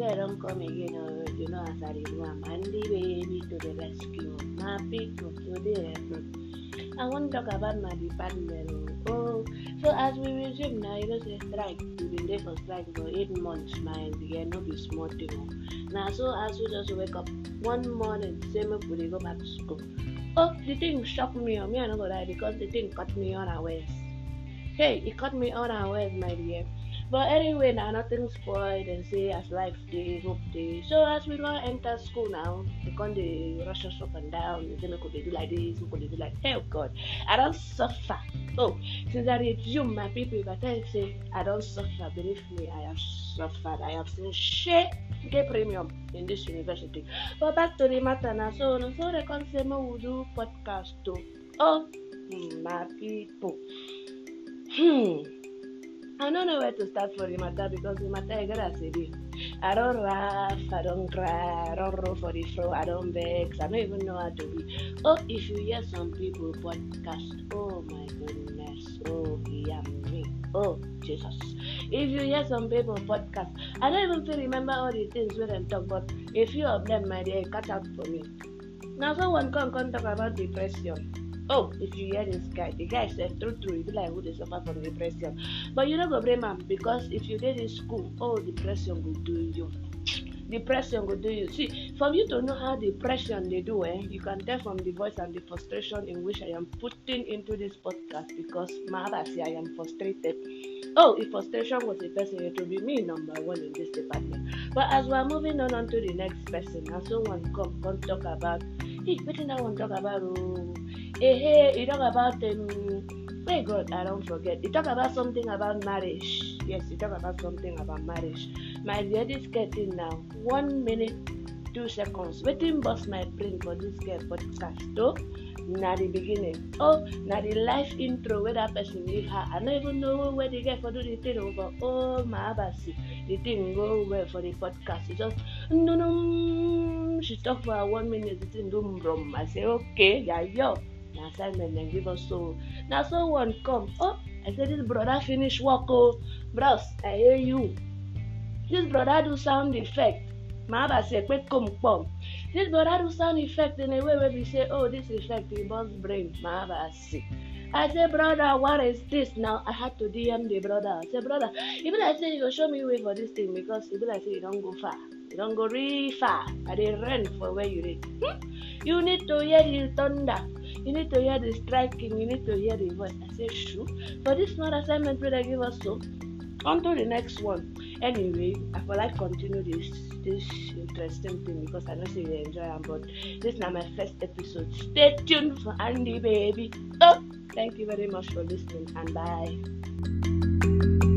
girl don't come again, as I do, Andy baby to the rescue. My people today. I want to talk about my department. Oh, so as we resume now, say strike. We've been there for strike for 8 months, man. Yeah, no be small thing. Now, so as we just wake up one morning, same up we go back to school. Oh, the thing shocked me. Me, I not gonna lie because the thing caught me unawares. Hey, it caught me unawares, my dear. But anyway, now nothing spoiled and say as life day, hope day. So as we now enter school now, they come the rush us up and down. They say, me could they do like this, me could they do like oh God, I don't suffer. Oh, since I resume my people, if I tell you say I don't suffer, believe me, I have suffered. I have seen share get premium in this university. But back to the matter now. So they come say me will do podcast too. Oh, my people. I don't know where to start for the matter because the matter I gotta say this. I don't laugh, I don't cry, I don't roll for the floor, I don't vex, I don't even know how to be. Oh, if you hear some people podcast, oh my goodness, oh yeah me, oh Jesus. If you hear some people podcast, I don't even feel remember all the things we can talk, but a few of them, my dear, catch up for me. Now someone come talk about depression. Oh, if you hear this guy, the guy said true, you be like who they suffer from depression. But you don't go blame him because if you get in school, oh, depression will do you. Depression will do you. See, for you to know how depression they do, you can tell from the voice and the frustration in which I am putting into this podcast because I am frustrated. Oh, if frustration was a person, it would be me number one in this department. But as we are moving on to the next person, and someone come talk about, hey, what did I want to talk about? Oh, hey, you talk about hey God, I don't forget. You talk about something about marriage. Yes, you talk about something about marriage. My dear, this getting now 1 minute 2 seconds. Waiting bust my brain for this girl podcast. Oh, na the beginning. Oh, na the life intro where that person leave her. I don't even know where they get for do the thing over. Oh, my abasi, the thing go well for the podcast. It's just no. She talk for 1 minute. The thing do brum. I say okay, yeah, yo. Now assignment then give us so. Now someone come. Oh, I said this brother finish work. Oh, bros, I hear you. This brother do sound effect. My abasi say quick come. This brother do sound effect in a way where we say, oh, this effect in boss brain. My abasi. I say, brother, what is this now? I had to DM the brother. I say, brother, even I say you go show me way for this thing because even I say you don't go far. You don't go really far. I dey run for where you read. You need to hear the thunder. You need to hear the striking. You need to hear the voice. I say, sure. For this small assignment where they give us so, on to the next one. Anyway, I feel like continue this interesting thing because I know say you enjoy it, but this is not my first episode. Stay tuned for Andy baby. Oh, thank you very much for listening and bye.